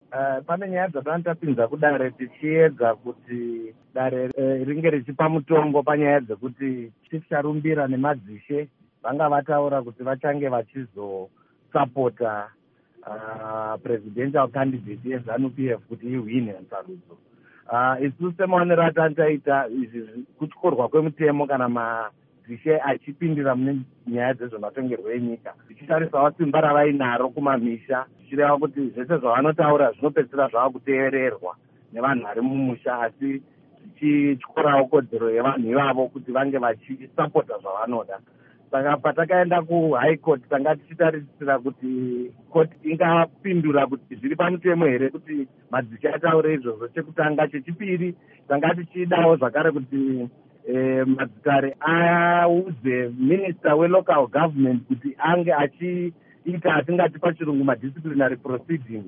Pane nyaya dzatanga tapinza kudare tichiedza kuti dare ringe richipa mutongo panyaya dzekuti Chief Charumbira nemadzishe vanga vataura kuti vachange vachizosapota presidential candidate yeZANU-PF kuti ihwine musarudzo. Isu semaonero atantaita izvi kutyorwa kwemutemo kana madzishe achipindira mune nyaya dzezvematongerwo enyika tichitarisawo simba ravainaro kumamisha zvichireva kuti zvese zvavanotaura zvinopedzisira zvava kuteererwa nevanhu vari mumusha asi zvichityorawo kodzero yevanhu ivavo kuti vange vachisapota zvavanoda. Saka patakaenda kuhigh court tanga tichitarisira kuti court ingapindura kuti zviri pamutemo here kuti madzishe ataure izvozvo chekutanga. Chechipiri tanga tichidawo zvakare kuti madzikare audze minister welocal government kuti ange achiita atingati pachirungu madisciplinary proceeding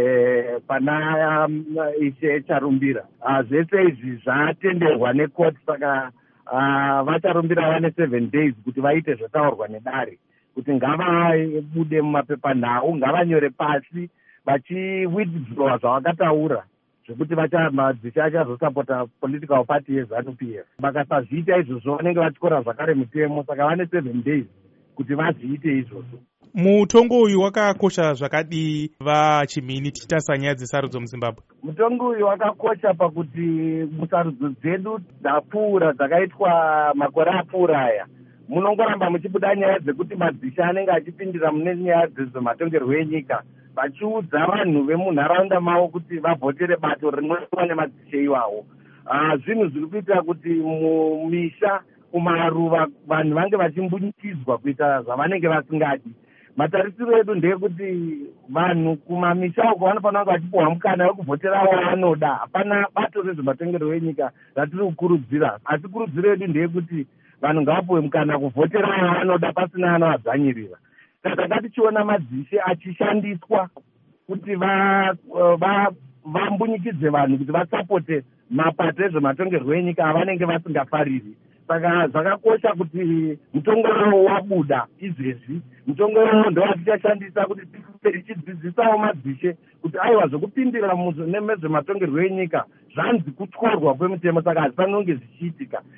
pana ishe Charumbira. Zvese izvi zvatenderwa necourt, saka vacharumbira vane 7 days kuti vaite zvataurwa nedare, kuti ngavabude mumapepanhau, ngavanyore pasi vachiwithdraw zvavakataura zvekuti madzishe achazosapota political party yeZANU-PF. Vakasazviita izvozvo vanenge vatyora zvakare mutemo, saka vane 7 days kuti vazviite izvozvo. Mutongo uyu wakakosha zvakadii vachimhini tichitarisa nyaya dzesarudzo muZimbabwe? Mutongo uyu wakakosha pakuti musarudzo dzedu dzapfuura dzakaitwa makore apfuura aya munongoramba muchibuda nyaya dzekuti madzishe anenge achipindira mune nyaya dzezvematongerwo enyika vachiudza vanhu vemunharaunda mavo kuti vavhotere bato rinova nemadzishe iwawo. Zvinhu zviri kuita kuti mumisha kumaruva vanhu vange vachimbunyukidzwa kuita zvavanenge vasingadi. Matarisiro edu ndeyekuti vanhu kumamisha uko vanofanira kunge vachipuhwa mukana wekuvhotera wavanoda. Hapana bato rezvematongerwo enyika ratiri kukurudzira, asi kurudziro yedu ndeyekuti vanhu ngavapuhwe mukana kuvhotera wavanoda pasina anovadzvanyirira. Saka ngatichiona madzishe achishandiswa kuti vambunyikidze vanhu kuti vasapote mapato ezvematongerwo enyika avanenge vasingafariri. Saka zvakakosha kuti mutongo wavo wabuda izvezvi. Mutongo wavo ndowatichashandisa kuti tichidzidzisawo madzishe kuti aiwa zvokupindira nezvematongerwo enyika zvanzi kutyorwa kwemutemo, saka hazvifaniri kunge zvichiitika.